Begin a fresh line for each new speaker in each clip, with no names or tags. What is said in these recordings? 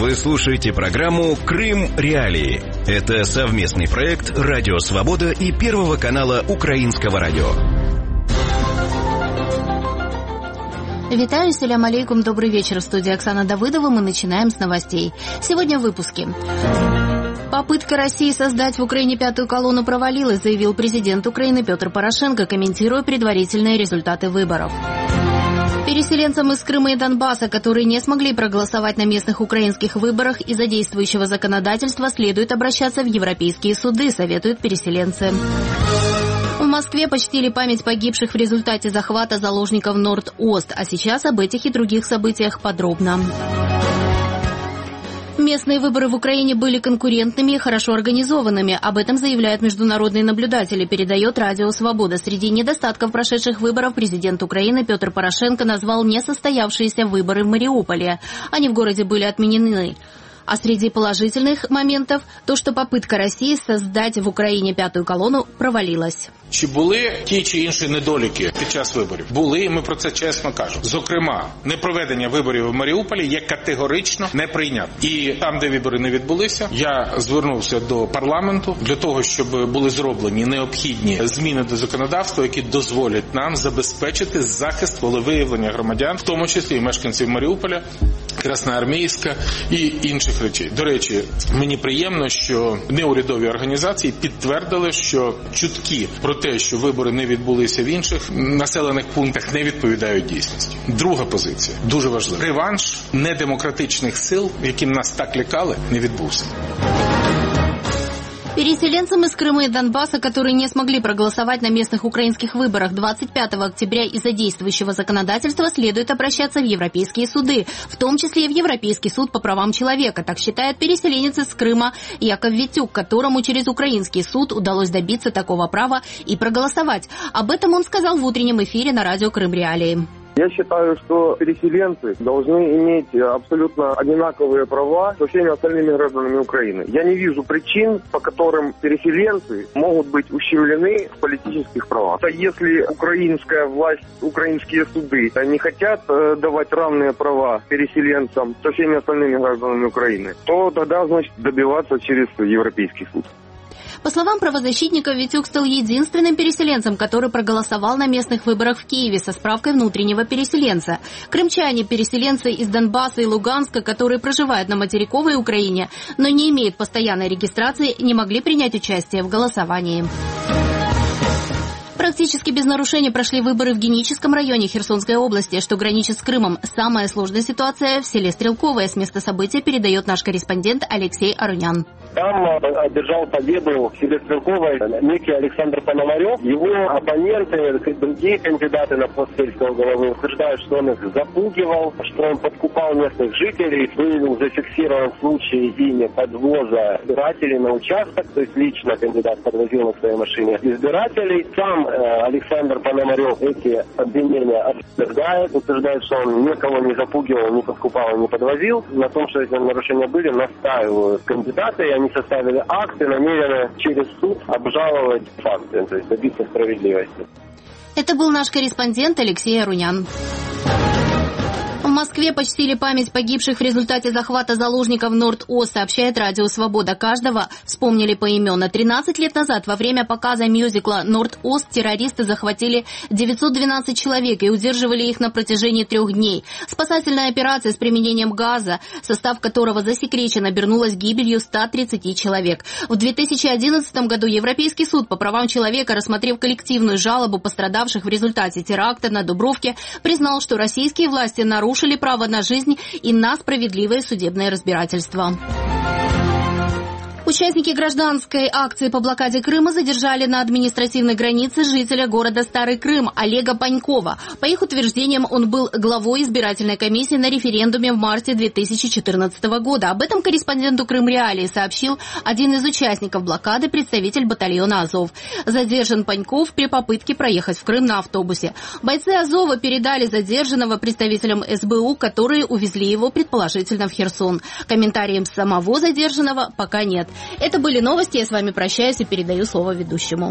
Вы слушаете программу «Крым. Реалии». Это совместный проект «Радио Свобода» и Первого канала Украинского радио.
Витаю, салям алейкум, добрый вечер. В студии Оксана Давыдова. Мы начинаем с новостей. Сегодня в выпуске. Попытка России создать в Украине пятую колонну провалилась, заявил президент Украины Петр Порошенко, комментируя предварительные результаты выборов. Переселенцам из Крыма и Донбасса, которые не смогли проголосовать на местных украинских выборах из-за действующего законодательства, следует обращаться в европейские суды, советуют переселенцы. В Москве почтили память погибших в результате захвата заложников Норд-Ост, а сейчас об этих и других событиях подробно. Местные выборы в Украине были конкурентными и хорошо организованными. Об этом заявляют международные наблюдатели, передает Радио Свобода. Среди недостатков прошедших выборов президент Украины Петр Порошенко назвал несостоявшиеся выборы в Мариуполе. Они в городе были отменены. А среди положительных моментов то, что попытка Росії создать в Україні п'яту колону провалилась.
Чи були ті чи інші недоліки під час виборів? Були, і ми про це чесно кажемо. Зокрема, непроведення виборів в Маріуполі є категорично неприйнятним. І там, де вибори не відбулися, я звернувся до парламенту для того, щоб були зроблені необхідні зміни до законодавства, які дозволять нам забезпечити захист волевиявлення громадян, в тому числі і мешканців Маріуполя, Красноармійська і інших речей. До речі, мені приємно, що неурядові організації підтвердили, що чутки про те, що вибори не відбулися в інших населених пунктах, не відповідають дійсності. Друга позиція, дуже важлива. Реванш недемократичних сил, яким нас так лякали, не відбувся.
Переселенцам из Крыма и Донбасса, которые не смогли проголосовать на местных украинских выборах 25 октября из-за действующего законодательства, следует обращаться в европейские суды, в том числе и в Европейский суд по правам человека, так считает переселенец из Крыма Яков Витюк, которому через украинский суд удалось добиться такого права и проголосовать. Об этом он сказал в утреннем эфире на радио «Крым. Реалии».
Я считаю, что переселенцы должны иметь абсолютно одинаковые права со всеми остальными гражданами Украины. Я не вижу причин, по которым переселенцы могут быть ущемлены в политических правах. А если украинская власть, украинские суды не хотят давать равные права переселенцам со всеми остальными гражданами Украины, то тогда, значит, добиваться через Европейский суд.
По словам правозащитников, Витюк стал единственным переселенцем, который проголосовал на местных выборах в Киеве со справкой внутреннего переселенца. Крымчане, переселенцы из Донбасса и Луганска, которые проживают на материковой Украине, но не имеют постоянной регистрации, не могли принять участие в голосовании. Практически без нарушений прошли выборы в Геническом районе Херсонской области, что граничит с Крымом. Самая сложная ситуация в селе Стрелковое. С места события передает наш корреспондент Алексей Арунян.
Там одержал победу в селе Стрелковое некий Александр Пономарев. Его оппоненты, другие кандидаты на пост сельского головы утверждают, что он их запугивал, что он подкупал местных жителей. Был зафиксирован случай ими подвоза избирателей на участок, то есть лично кандидат подвозил на своей машине избирателей. Сам Александр Пономарев эти обвинения отвергает, утверждает, что он никого не запугивал, не подкупал, не подвозил. На том, что эти нарушения были, настаивают кандидаты, и они составили акт и намерены через суд обжаловать факты, то есть добиться справедливости.
Это был наш корреспондент Алексей Арунян. В Москве почтили память погибших в результате захвата заложников Норд-Ост, сообщает Радио Свобода. Каждого вспомнили поименно. 13 лет назад во время показа мюзикла «Норд-Ост» террористы захватили 912 человек и удерживали их на протяжении 3 дней. Спасательная операция с применением газа, состав которого засекречен, обернулась гибелью 130 человек. В 2011 году Европейский суд по правам человека, рассмотрев коллективную жалобу пострадавших в результате теракта на Дубровке, признал, что российские власти нарушили право на жизнь и на справедливое судебное разбирательство. Участники гражданской акции по блокаде Крыма задержали на административной границе жителя города Старый Крым Олега Панькова. По их утверждениям, он был главой избирательной комиссии на референдуме в марте 2014 года. Об этом корреспонденту Крым Реалии сообщил один из участников блокады, представитель батальона «Азов». Задержан Паньков при попытке проехать в Крым на автобусе. Бойцы «Азова» передали задержанного представителям СБУ, которые увезли его предположительно в Херсон. Комментариев самого задержанного пока нет. Это были новости, я с вами прощаюсь и передаю слово ведущему.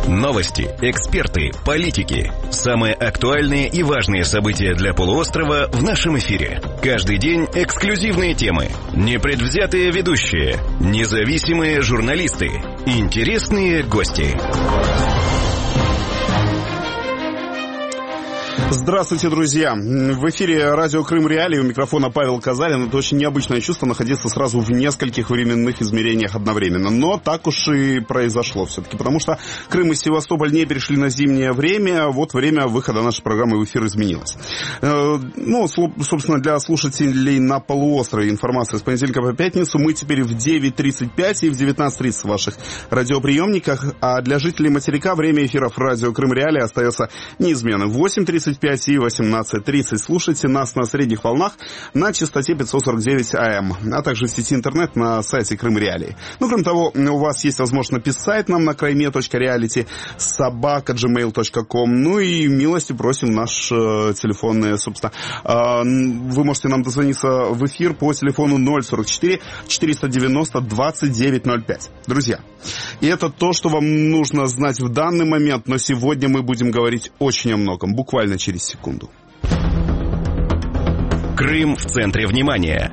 Новости, эксперты, политики. Самые актуальные и важные события для полуострова в нашем эфире. Каждый день эксклюзивные темы, непредвзятые ведущие, независимые журналисты, интересные гости.
Здравствуйте, друзья! В эфире радио Крым Реалии, у микрофона Павел Казарин. Это очень необычное чувство находиться сразу в нескольких временных измерениях одновременно. Но так уж и произошло все-таки, потому что Крым и Севастополь не перешли на зимнее время, вот время выхода нашей программы в эфир изменилось. Ну, собственно, для слушателей на полуострове информация с понедельника по пятницу. Мы теперь в 9:35 и в 19:30 в ваших радиоприемниках, а для жителей материка время эфиров радио Крым Реалии остается неизменным. 8:35 и 18:30. Слушайте нас на средних волнах на частоте 549 АМ, а также в сети интернет на сайте Крым Реалии. Ну, кроме того, у вас есть возможность написать нам на krime.reality@gmail.com. Ну и милости просим наш телефонный, собственно. Вы можете нам дозвониться в эфир по телефону 044 490 2905. Друзья, и это то, что вам нужно знать в данный момент, но сегодня мы будем говорить очень о многом, буквально через секунду.
Крым в центре внимания.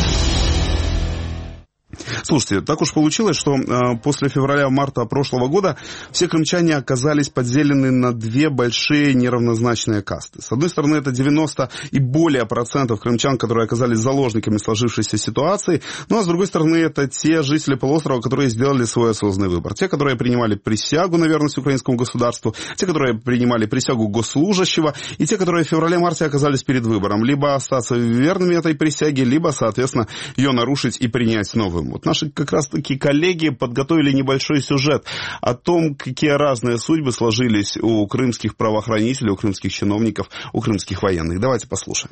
Слушайте, так уж получилось, что после февраля-марта прошлого года все крымчане оказались поделены на две большие неравнозначные касты. С одной стороны, это 90 и более процентов крымчан, которые оказались заложниками сложившейся ситуации, ну а с другой стороны, это те жители полуострова, которые сделали свой осознанный выбор. Те, которые принимали присягу на верность украинскому государству, те, которые принимали присягу госслужащего, и те, которые в феврале-марте оказались перед выбором. Либо остаться верными этой присяге, либо, соответственно, ее нарушить и принять новую. Вот наши как раз-таки коллеги подготовили небольшой сюжет о том, какие разные судьбы сложились у крымских правоохранителей, у крымских чиновников, у крымских военных. Давайте послушаем.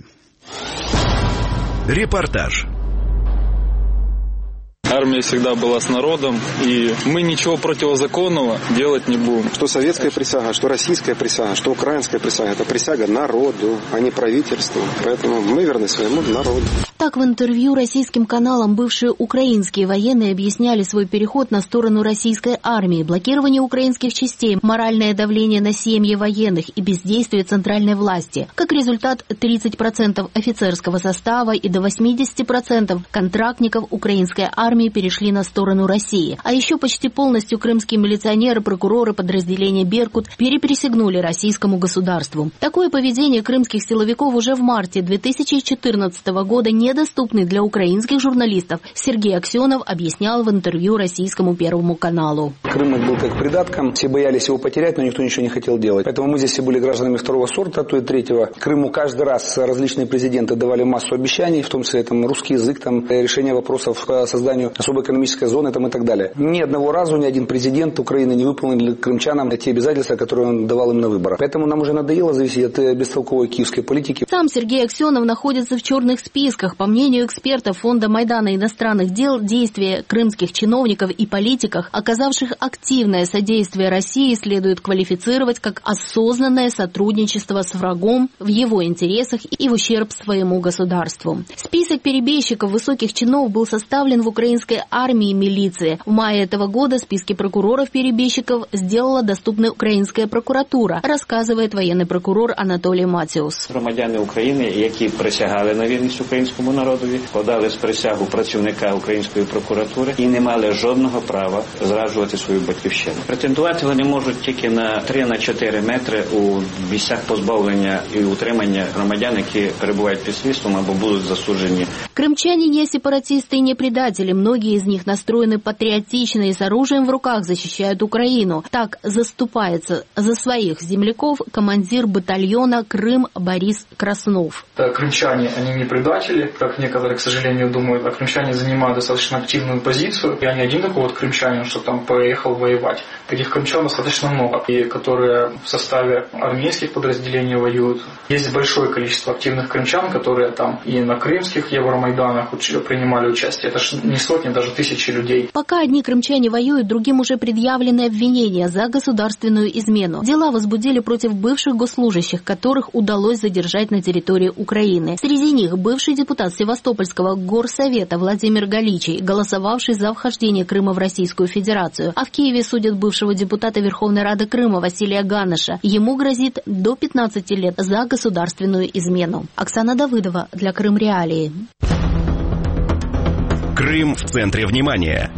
Репортаж.
Армия всегда была с народом, и мы ничего противозаконного делать не будем.
Что советская присяга, что российская присяга, что украинская присяга, это присяга народу, а не правительству. Поэтому мы верны своему народу.
Так в интервью российским каналам бывшие украинские военные объясняли свой переход на сторону российской армии, блокирование украинских частей, моральное давление на семьи военных и бездействие центральной власти. Как результат, 30% офицерского состава и до 80% контрактников украинской армии перешли на сторону России. А еще почти полностью крымские милиционеры, прокуроры подразделения «Беркут» переприсягнули российскому государству. Такое поведение крымских силовиков уже в марте 2014 года недоступный для украинских журналистов. Сергей Аксенов объяснял в интервью российскому Первому каналу.
Крым был как придатком, все боялись его потерять, но никто ничего не хотел делать. Поэтому мы здесь все были гражданами второго сорта, то и третьего. Крыму каждый раз различные президенты давали массу обещаний, в том числе русский язык, решение вопросов по созданию особой экономической зоны и так далее. Ни одного разу ни один президент Украины не выполнил крымчанам те обязательства, которые он давал им на выборах. Поэтому нам уже надоело зависеть от бестолковой киевской политики.
Сам Сергей Аксенов находится в черных списках. По мнению экспертов Фонда Майдана иностранных дел, действия крымских чиновников и политиков, оказавших активное содействие России, следует квалифицировать как осознанное сотрудничество с врагом в его интересах и в ущерб своему государству. Список перебежчиков высоких чинов был составлен в украинской армии и милиции. В мае этого года списки прокуроров-перебежчиков сделала доступной украинская прокуратура, рассказывает военный прокурор Анатолий Матіус.
Громадяни України, які присягали на вірність українському народові, подали з присягу працівника української прокуратури і не мали жодного права зраджувати свою батьківщину. Претендувати вони можуть тільки на 3-4 метри у місцях позбавлення і утримання громадян, які перебувають під слідством або будуть засуджені.
Крымчане не сепаратисты и не предатели. Многие из них настроены патриотично и с оружием в руках защищают Украину. Так заступается за своих земляков командир батальона «Крым» Борис Краснов.
Крымчане, они не предатели, как некоторые, к сожалению, думают, а крымчане занимают достаточно активную позицию. Я не один такой вот крымчанин, что там поехал воевать. Таких крымчан достаточно много, и которые в составе армейских подразделений воюют. Есть большое количество активных крымчан, которые там и на крымских Евромайданах принимали участие. Это ж не сотни, даже тысячи людей.
Пока одни крымчане воюют, другим уже предъявлены обвинения за государственную измену. Дела возбудили против бывших госслужащих, которых удалось задержать на территории Украины. Среди них бывший депутат депутат Севастопольского горсовета Владимир Галичий, голосовавший за вхождение Крыма в Российскую Федерацию. А в Киеве судят бывшего депутата Верховной Рады Крыма Василия Ганыша. Ему грозит до 15 лет за государственную измену. Оксана Давыдова для Крым Реалии.
Крым в центре внимания.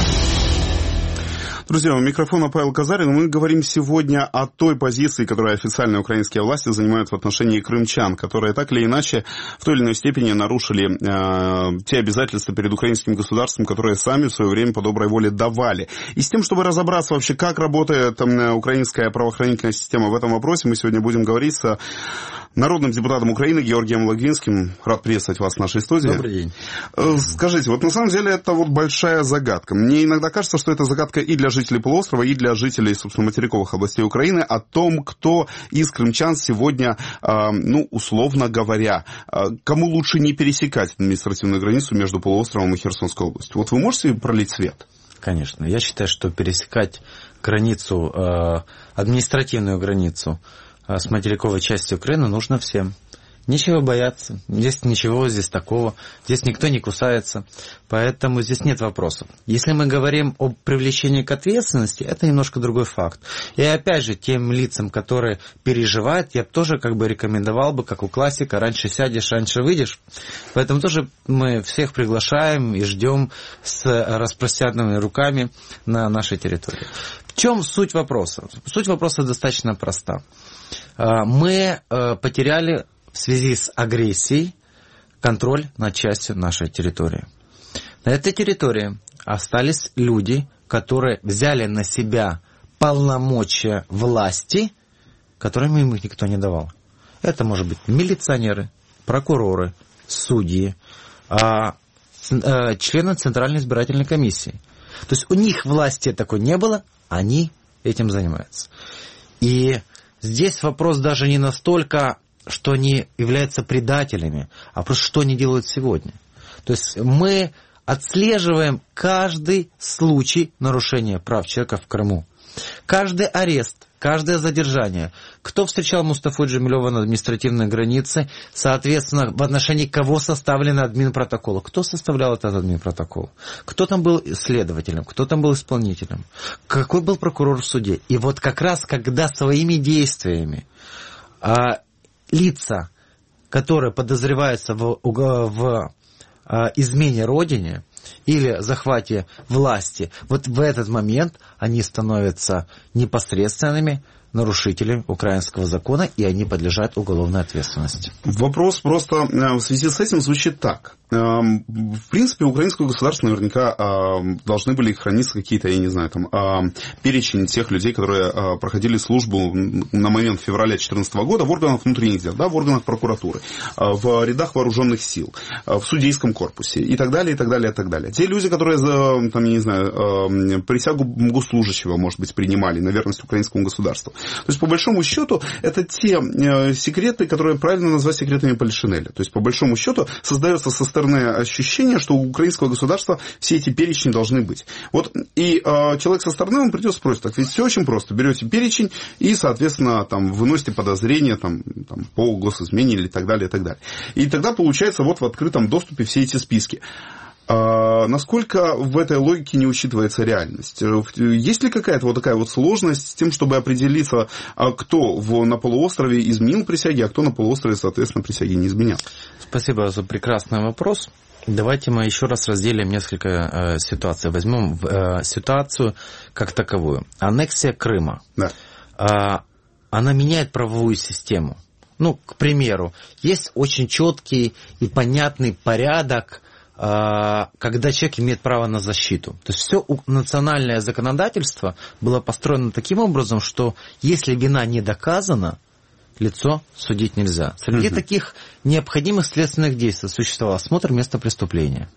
Друзья, у микрофона Павел Казарин. Мы говорим сегодня о той позиции, которую официальные украинские власти занимают в отношении крымчан, которые так или иначе в той или иной степени нарушили те обязательства перед украинским государством, которые сами в свое время по доброй воле давали. И с тем, чтобы разобраться вообще, как работает украинская правоохранительная система в этом вопросе, мы сегодня будем говорить с народным депутатом Украины Георгием Логвинским. Рад приветствовать вас в нашей студии.
Добрый день.
Скажите, вот на самом деле это вот большая загадка. Мне иногда кажется, что это загадка и для жителей полуострова, и для жителей, собственно, материковых областей Украины о том, кто из крымчан сегодня, условно говоря, кому лучше не пересекать административную границу между полуостровом и Херсонской областью. Вот вы можете пролить свет?
Конечно. Я считаю, что пересекать границу, административную границу с материковой части Украины нужно всем. Нечего бояться, здесь ничего, здесь такого, здесь никто не кусается, поэтому здесь нет вопросов. Если мы говорим о привлечении к ответственности, это немножко другой факт. И опять же, тем лицам, которые переживают, я бы тоже рекомендовал бы, как у классика, раньше сядешь, раньше выйдешь. Поэтому тоже мы всех приглашаем и ждем с распростертыми руками на нашей территории. В чем суть вопроса? Суть вопроса достаточно проста. Мы потеряли в связи с агрессией контроль над частью нашей территории. На этой территории остались люди, которые взяли на себя полномочия власти, которым им никто не давал. Это может быть милиционеры, прокуроры, судьи, члены Центральной избирательной комиссии. То есть у них власти такой не было, они этим занимаются. И здесь вопрос даже не настолько, что они являются предателями, а просто что они делают сегодня. То есть мы отслеживаем каждый случай нарушения прав человека в Крыму. Каждый арест, каждое задержание. Кто встречал Мустафу Джемилева на административной границе, соответственно, в отношении кого составлен админпротокол. Кто составлял этот админпротокол? Кто там был следователем? Кто там был исполнителем? Какой был прокурор в суде? И вот как раз, когда своими действиями лица, которые подозреваются в измене Родине или захвате власти, вот в этот момент они становятся непосредственными нарушителями украинского закона, и они подлежат уголовной ответственности.
Вопрос просто в связи с этим звучит так. В принципе, у украинского государства наверняка должны были храниться какие-то, я не знаю, перечень тех людей, которые проходили службу на момент февраля 2014 года в органах внутренних дел, в органах прокуратуры, в рядах вооруженных сил, в судейском корпусе и так далее, и так далее, и так далее. Те люди, которые, я не знаю, присягу госслужащего, может быть, принимали на верность украинскому государству. То есть, по большому счету, это те секреты, которые правильно назвать секретами Полишинеля. То есть, по большому счету, создается со стороны ощущение, что у украинского государства все эти перечни должны быть. Вот, и человек со стороны, он придет и спросит, так ведь все очень просто. Берете перечень и, соответственно, выносите подозрения по госизмене или так далее, и так далее. И тогда, получается, вот в открытом доступе все эти списки. Насколько в этой логике не учитывается реальность? Есть ли какая-то вот такая вот сложность с тем, чтобы определиться, кто на полуострове изменил присяги, а кто на полуострове, соответственно, присяги не изменял?
Спасибо за прекрасный вопрос. Давайте мы еще раз разделим несколько ситуаций. Возьмем ситуацию как таковую. Аннексия Крыма. Да. Она меняет правовую систему. К примеру, есть очень четкий и понятный порядок, когда человек имеет право на защиту. То есть все национальное законодательство было построено таким образом, что если вина не доказана, лицо судить нельзя. Среди таких необходимых следственных действий существовал осмотр места преступления,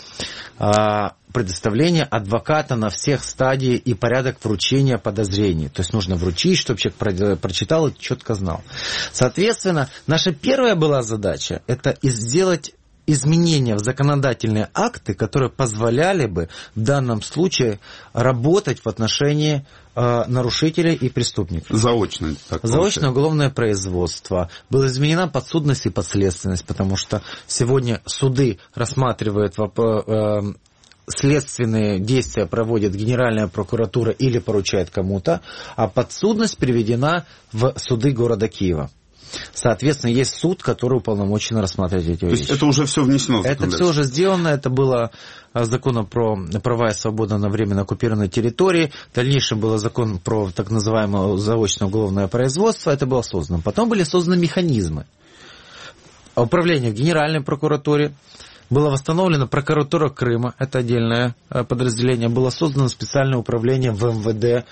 предоставление адвоката на всех стадиях и порядок вручения подозрений. То есть нужно вручить, чтобы человек прочитал и четко знал. Соответственно, наша первая была задача – это сделать изменения в законодательные акты, которые позволяли бы в данном случае работать в отношении нарушителей и преступников.
Заочное
уголовное производство. Была изменена подсудность и подследственность, потому что сегодня суды рассматривают следственные действия, проводит Генеральная прокуратура или поручает кому-то, а подсудность переведена в суды города Киева. Соответственно, есть суд, который уполномочен рассматривать эти вещи.
То есть это уже все внесено в законодательство?
Это все уже сделано, это было законом про права и свободы на временно оккупированной территории, в дальнейшем был закон про так называемое заочное уголовное производство, это было создано. Потом были созданы механизмы. Управление в Генеральной прокуратуре, была восстановлена прокуратура Крыма, это отдельное подразделение, было создано специальное управление в МВД,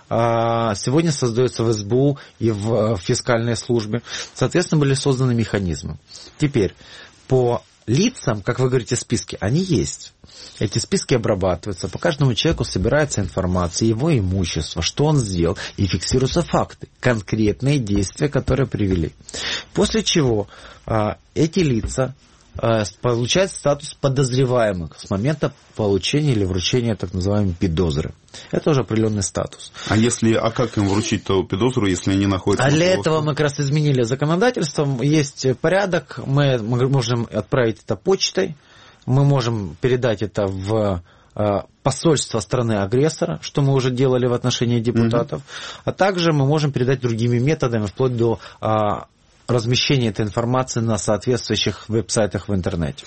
сегодня создается в СБУ и в фискальной службе. Соответственно, были созданы механизмы. Теперь, по лицам, как вы говорите, списки, они есть. Эти списки обрабатываются, по каждому человеку собирается информация, его имущество, что он сделал, и фиксируются факты, конкретные действия, которые привели. После чего эти лица получает статус подозреваемых с момента получения или вручения так называемой пидозры. Это уже определенный статус.
А как им вручить эту пидозру, если они находятся...
А для этого мы как раз изменили законодательство. Есть порядок, мы можем отправить это почтой, мы можем передать это в посольство страны-агрессора, что мы уже делали в отношении депутатов, а также мы можем передать другими методами, вплоть до размещение этой информации на соответствующих веб-сайтах в интернете.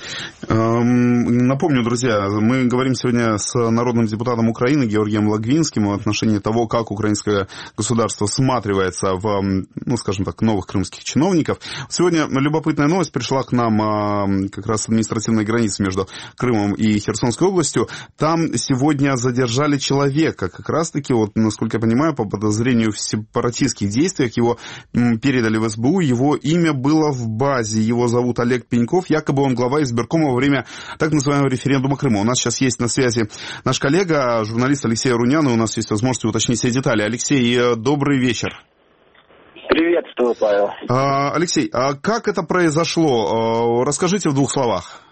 Напомню, друзья, мы говорим сегодня с народным депутатом Украины Георгием Логвинским в отношении того, как украинское государство всматривается в, скажем так, новых крымских чиновников. Сегодня любопытная новость пришла к нам как раз с административной границы между Крымом и Херсонской областью. Там сегодня задержали человека, как раз-таки, насколько я понимаю, по подозрению в сепаратистских действиях, его передали в СБУ, его имя было в базе, его зовут Олег Пеньков, якобы он глава избиркома во время так называемого референдума Крыма. У нас сейчас есть на связи наш коллега, журналист Алексей Арунян, и у нас есть возможность уточнить все детали. Алексей, добрый вечер.
Приветствую, Павел.
Алексей, а как это произошло? Расскажите в 2 словах.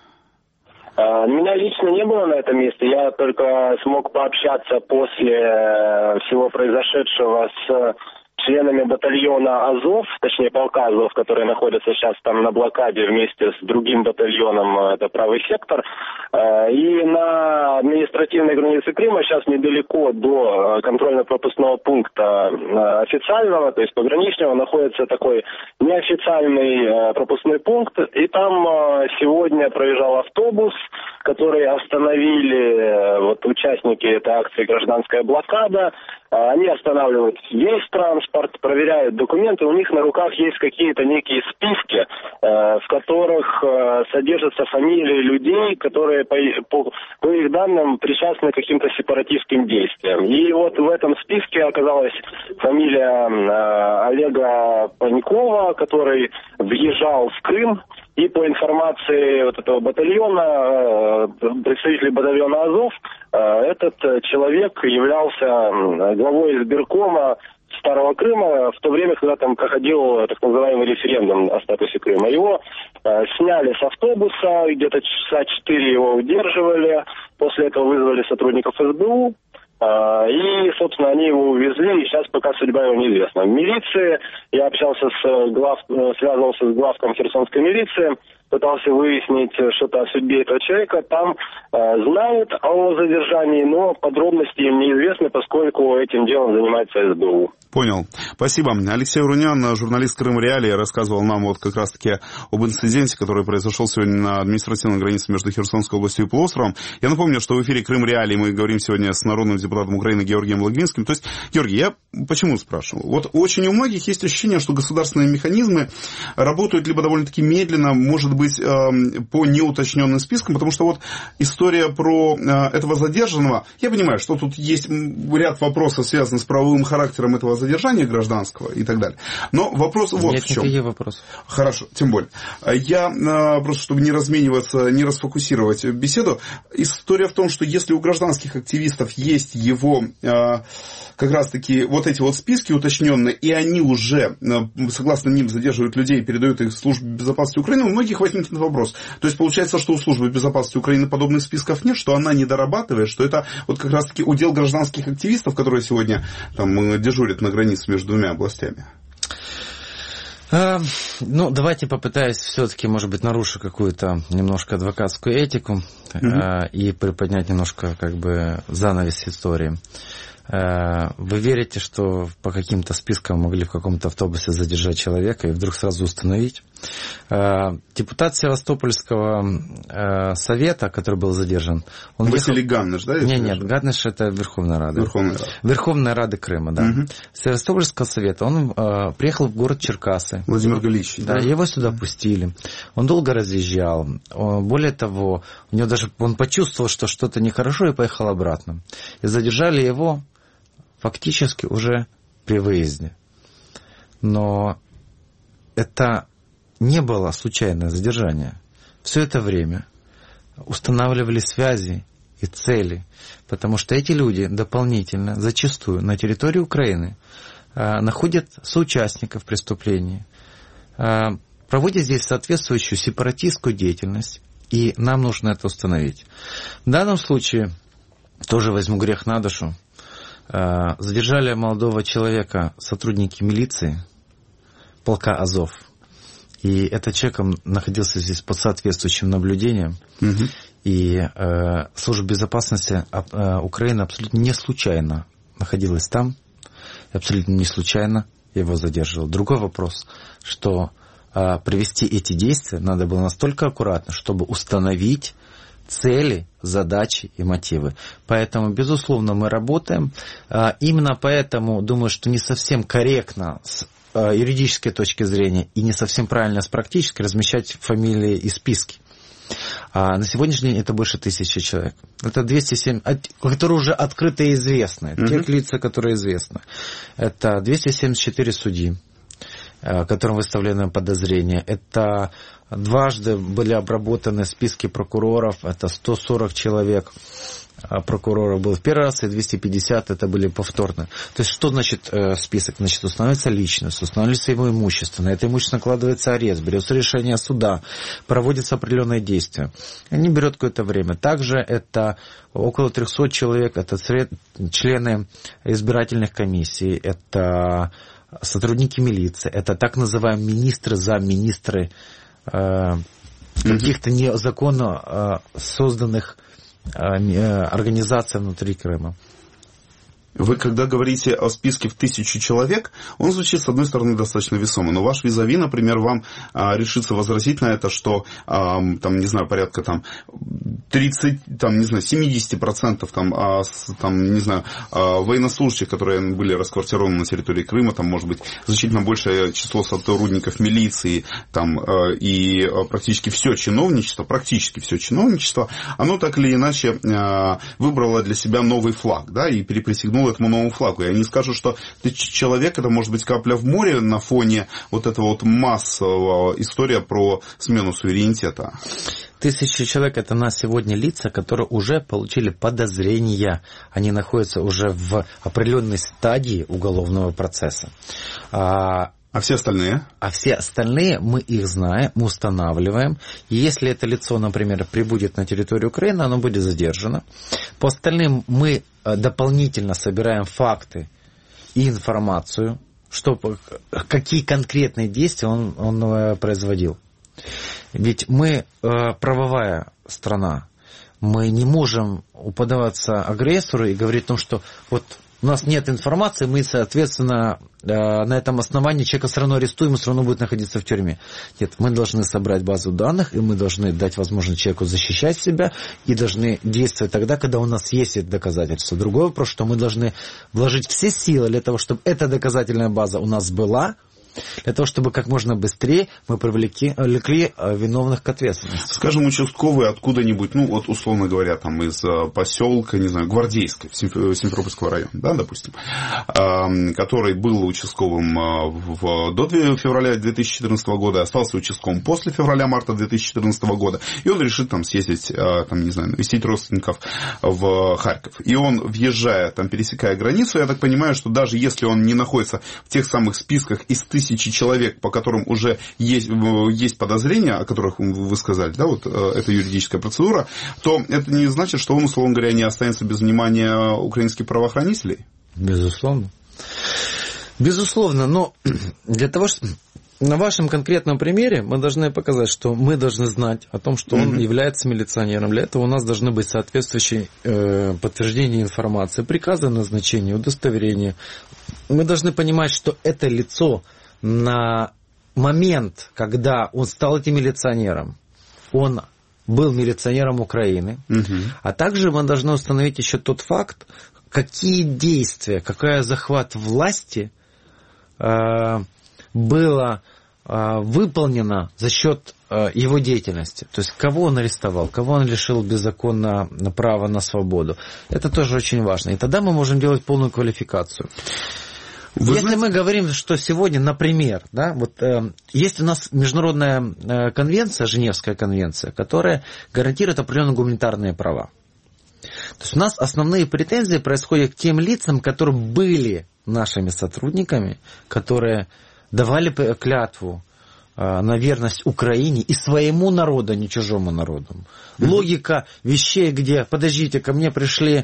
Меня лично не было на этом месте, я только смог пообщаться после всего произошедшего с членами батальона Азов, точнее полка Азов, которые находятся сейчас там на блокаде вместе с другим батальоном, это правый сектор. И на административной границе Крыма, сейчас недалеко до контрольно-пропускного пункта официального, то есть пограничного, находится такой неофициальный пропускной пункт. И там сегодня проезжал автобус, который остановили участники этой акции «Гражданская блокада». Они останавливают весь транспорт, проверяют документы, у них на руках есть какие-то некие списки, в которых содержатся фамилии людей, которые, по их данным, причастны к каким-то сепаратистским действиям. И в этом списке оказалась фамилия Олега Пенькова, который въезжал в Крым. И по информации этого батальона, представителей батальона Азов, этот человек являлся главой избиркома Старого Крыма в то время, когда там проходил так называемый референдум о статусе Крыма. Его сняли с автобуса, где-то часа 4 его удерживали, после этого вызвали сотрудников СБУ. И, собственно, они его увезли, и сейчас пока судьба его неизвестна. В милиции я общался связывался с главком Херсонской милиции, пытался выяснить что-то о судьбе этого человека. Там знают о задержании, но подробности им неизвестны, поскольку этим делом занимается СБУ.
Понял. Спасибо. Алексей Арунян, журналист Крым Реалии, рассказывал нам как раз-таки об инциденте, который произошел сегодня на административной границе между Херсонской областью и полуостровом. Я напомню, что в эфире Крым Реалии мы говорим сегодня с народным депутатом Украины Георгием Логвинским. То есть, Георгий, я почему спрашиваю? Очень у многих есть ощущение, что государственные механизмы работают либо довольно-таки медленно, может быть, по неуточненным спискам, потому что история про этого задержанного, я понимаю, что тут есть ряд вопросов, связанных с правовым характером этого задержания гражданского и так далее. Но вопрос в чем.
Нет вопросов.
Хорошо, тем более. Я просто, чтобы не размениваться, не расфокусировать беседу, история в том, что если у гражданских активистов есть его как раз-таки эти списки уточненные, и они уже, согласно ним, задерживают людей и передают их в службу безопасности Украины, у многих возникнет вопрос. То есть получается, что у службы безопасности Украины подобных списков нет, что она не дорабатывает, что это вот как раз-таки удел гражданских активистов, которые сегодня там дежурят на границе между двумя областями?
Ну, давайте попытаюсь все-таки, может быть, нарушу какую-то немножко адвокатскую этику и приподнять немножко как бы занавес истории. Вы верите, что по каким-то спискам могли в каком-то автобусе задержать человека и вдруг сразу установить? Депутат Севастопольского совета, который был задержан...
Василий Ганныш, да?
Нет, Ганныш это Верховная Рада. Верховная Рада Крыма, да. Севастопольского совета, он приехал в город Черкассы.
Владимир Галич.
Да, его сюда пустили. Он долго разъезжал. Более того, у него даже он почувствовал, что что-то нехорошо, и поехал обратно. И задержали его фактически уже при выезде. Но это не было случайное задержание. Все это время устанавливали связи и цели, потому что эти люди дополнительно, зачастую на территории Украины, находят соучастников преступлений, проводят здесь соответствующую сепаратистскую деятельность, и нам нужно это установить. В данном случае, тоже возьму грех на душу, задержали молодого человека сотрудники милиции, полка Азов. И этот человек находился здесь под соответствующим наблюдением. И служба безопасности Украины абсолютно не случайно находилась там. И абсолютно не случайно его задерживал. Другой вопрос, что провести эти действия надо было настолько аккуратно, чтобы установить цели, задачи и мотивы. Поэтому, безусловно, мы работаем. Именно поэтому, думаю, что не совсем корректно с юридической точки зрения и не совсем правильно с практической размещать фамилии и списки. На сегодняшний день это больше 1000 человек. Это 207, которые уже открыто и известны. Те лица, которые известны. Это 274 судьи, которым выставлены подозрения. Это дважды были обработаны списки прокуроров. Это 140 человек прокуроров был в первый раз, и 250 это были повторно. То есть, что значит список? Значит, устанавливается личность, устанавливается его имущество, на это имущество накладывается арест, берется решение суда, проводятся определенные действия. Они берут какое-то время. Также это около 300 человек, это члены избирательных комиссий, это сотрудники милиции, это так называемые министры, замминистры каких-то незаконно созданных организаций внутри Крыма.
Вы, когда говорите о списке в 1000 человек, он звучит, с одной стороны, достаточно весомо. Но ваш визави, например, вам решится возразить на это, что, там, не знаю, порядка там 30, там, не знаю, 70% там, не знаю, военнослужащих, которые были расквартированы на территории Крыма, там, может быть, значительно большее число сотрудников милиции, там, и практически все чиновничество, оно так или иначе выбрало для себя новый флаг, да, и присягнуло этому новому флагу. И они скажут, что 1000 человек это может быть капля в море на фоне вот этого вот массового история про смену суверенитета.
1000 человек это на сегодня лица, которые уже получили подозрения. Они находятся уже в определенной стадии уголовного процесса.
А все остальные?
А все остальные, мы их знаем, мы устанавливаем. И если это лицо, например, прибудет на территорию Украины, оно будет задержано. По остальным мы дополнительно собираем факты и информацию, какие конкретные действия он производил. Ведь мы правовая страна. Мы не можем уподаваться агрессору и говорить о том, что вот у нас нет информации, мы, соответственно, на этом основании человека все равно арестуем, и все равно будет находиться в тюрьме. Нет, мы должны собрать базу данных, и мы должны дать возможность человеку защищать себя, и должны действовать тогда, когда у нас есть это доказательство. Другой вопрос, что мы должны вложить все силы для того, чтобы эта доказательная база у нас была, для того, чтобы как можно быстрее мы привлекли виновных к ответственности.
Скажем, участковый откуда-нибудь, ну вот условно говоря, там из поселка, не знаю, Гвардейска, Симферопольского района, да, допустим, который был участковым до февраля 2014 года, остался участковым после февраля-марта 2014 года, и он решит там съездить, там, не знаю, навестить родственников в Харьков. И он, въезжая, там, пересекая границу, я так понимаю, что даже если он не находится в тех самых списках из 1000 1000 человек, по которым уже есть подозрения, о которых вы сказали, да, вот эта юридическая процедура, то это не значит, что он, условно говоря, не останется без внимания украинских правоохранителей?
Безусловно. Безусловно, но для того, чтобы... На вашем конкретном примере мы должны показать, что мы должны знать о том, что он является милиционером. Для этого у нас должны быть соответствующие подтверждения информации, приказы о назначении, удостоверения. Мы должны понимать, что это лицо на момент, когда он стал этим милиционером, он был милиционером Украины. А также мы должны установить еще тот факт, какие действия, какой захват власти было выполнено за счет его деятельности. То есть, кого он арестовал, кого он лишил беззаконно права на свободу. Это тоже очень важно. И тогда мы можем делать полную квалификацию. Если мы говорим, что сегодня, например, да, вот, есть у нас международная конвенция, Женевская конвенция, которая гарантирует определенные гуманитарные права. То есть у нас основные претензии происходят к тем лицам, которые были нашими сотрудниками, которые давали клятву на верность Украине и своему народу, а не чужому народу. Логика вещей, где, подождите, ко мне пришла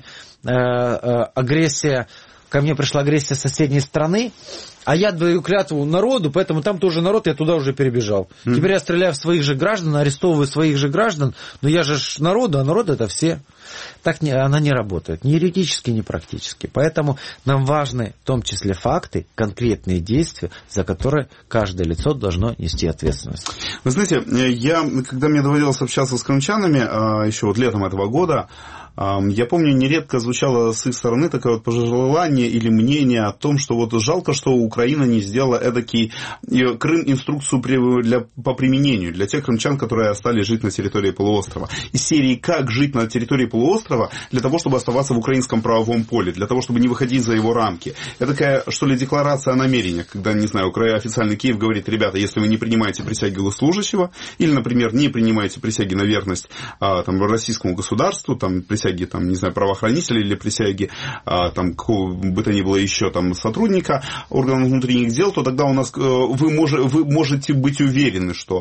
агрессия соседней страны, а я даю клятву народу, поэтому там тоже народ, я туда уже перебежал. Теперь я стреляю в своих же граждан, арестовываю своих же граждан, но я же народу, а народ это все. Так она не работает, ни юридически, ни практически. Поэтому нам важны в том числе факты, конкретные действия, за которые каждое лицо должно нести ответственность.
Вы знаете, когда мне доводилось общаться с крымчанами, еще вот летом этого года, я помню, нередко звучало с их стороны такое вот пожелание или мнение о том, что вот жалко, что Украина не сделала эдакий Крым инструкцию по применению для тех крымчан, которые остались жить на территории полуострова. Из серии «Как жить на территории полуострова для того, чтобы оставаться в украинском правовом поле, для того, чтобы не выходить за его рамки». Это такая, что ли, декларация о намерениях, когда, не знаю, официальный Киев говорит: ребята, если вы не принимаете присяги госслужащего, или, например, не принимаете присяги на верность российскому государству, присяги, не знаю, правоохранителя или присяги какого бы то ни было еще сотрудника органов внутренних дел, то тогда у нас вы можете быть уверены, что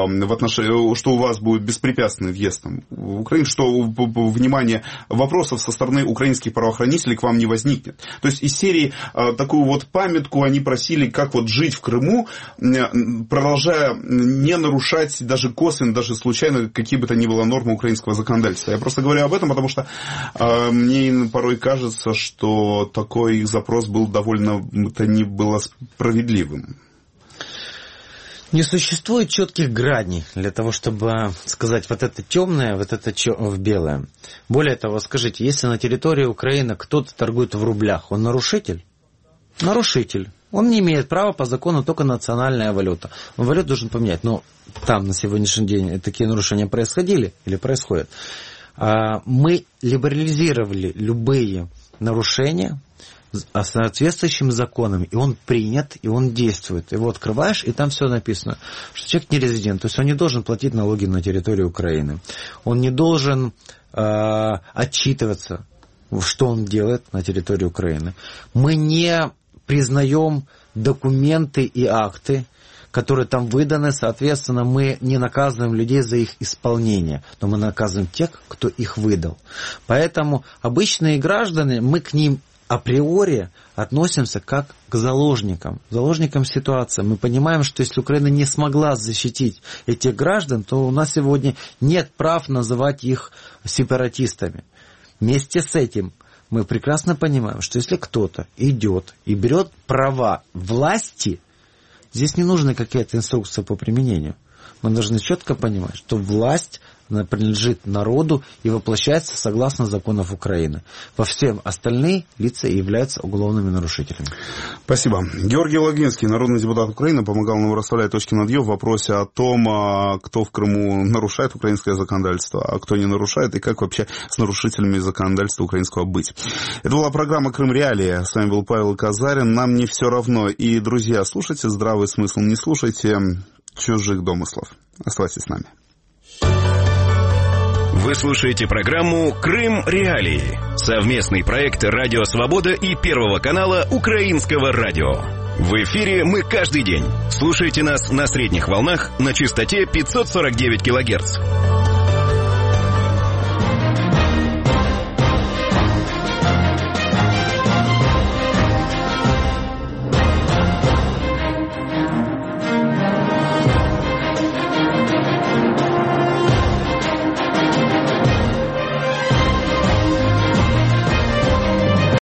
у вас будет беспрепятственный въезд в Украину, что внимание вопросов со стороны украинских правоохранителей к вам не возникнет. То есть из серии такую вот памятку они просили, как вот жить в Крыму, продолжая не нарушать даже косвенно, даже случайно какие бы то ни было нормы украинского законодательства. Я просто говорю об этом, потому что мне порой кажется, что такой их запрос был не было справедливым.
Не существует четких граней для того, чтобы сказать, вот это темное, вот это белое. Более того, скажите, если на территории Украины кто-то торгует в рублях, он нарушитель? Нарушитель. Он не имеет права по закону только национальная валюта. Он валюту должен поменять. Но там на сегодняшний день такие нарушения происходили или происходят. Мы либерализировали любые нарушения соответствующими законами, и он принят, и он действует. Его открываешь, и там все написано, что человек не резидент, то есть он не должен платить налоги на территории Украины, он не должен отчитываться, что он делает на территории Украины. Мы не признаем документы и акты, которые там выданы, соответственно, мы не наказываем людей за их исполнение, но мы наказываем тех, кто их выдал. Поэтому обычные граждане, мы к ним априори относимся как к заложникам ситуации. Мы понимаем, что если Украина не смогла защитить этих граждан, то у нас сегодня нет прав называть их сепаратистами. Вместе с этим мы прекрасно понимаем, что если кто-то идет и берет права власти, здесь не нужны какие-то инструкции по применению. Мы должны четко понимать, что власть принадлежит народу и воплощается согласно законов Украины. Во всем остальные лица являются уголовными нарушителями.
Спасибо. Георгий Логвинский, народный депутат Украины, помогал нам расставлять точки над «ё» в вопросе о том, кто в Крыму нарушает украинское законодательство, а кто не нарушает, и как вообще с нарушителями законодательства украинского быть. Это была программа «Крым Реалии». С вами был Павел Казарин. Нам не все равно. И, друзья, слушайте здравый смысл, не слушайте чужих домыслов. Оставайтесь с нами.
Вы слушаете программу «Крым. Реалии». Совместный проект «Радио Свобода» и Первого канала Украинского радио. В эфире мы каждый день. Слушайте нас на средних волнах на частоте 549 килогерц.